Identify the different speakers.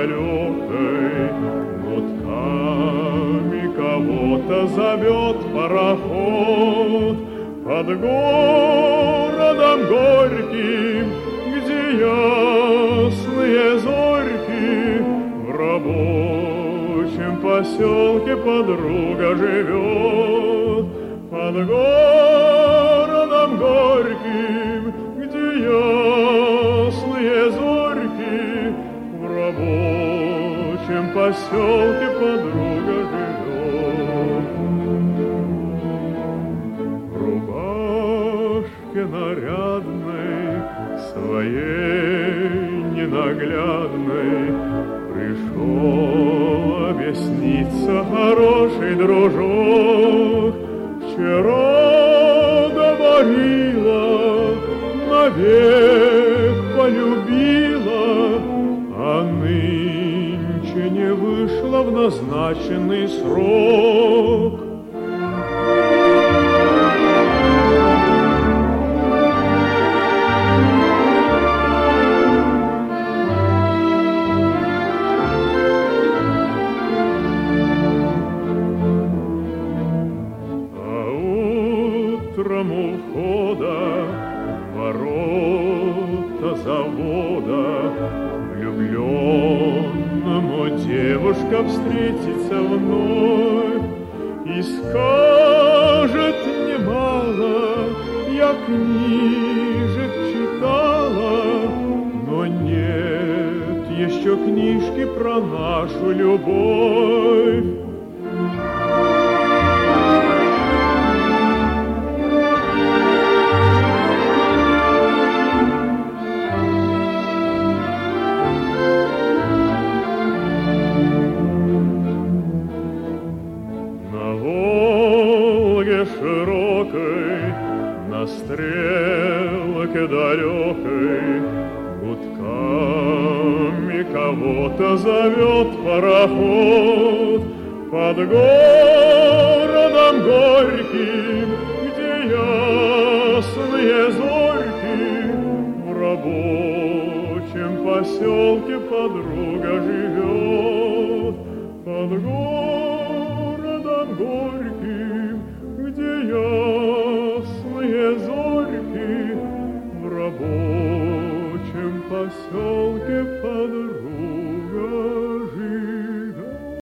Speaker 1: далекой, гудками кого-то зовет пароход. Под городом горьким, где ясные зорьки, в рабочем поселке подруга живет. Под городом горьким, где ясные зорьки, в рабочем поселке подруга живет. В рубашке нарядной, своей ненаглядной, пришел объясниться хороший дружок. Вчера говорила, навек полюбила, а нынче не вышла в назначенный срок. Утром у входа ворота завода влюбленному девушка встретится вновь и скажет немало: я книжек читала, но нет еще книжки про нашу любовь. Широкой, на стрелке далекой, гудками кого-то зовет пароход. Под городом горьким, где ясные зорьки, в рабочем поселке подруга живет. Под городом горьким, где ясные зорьки, в рабочем поселке подруга.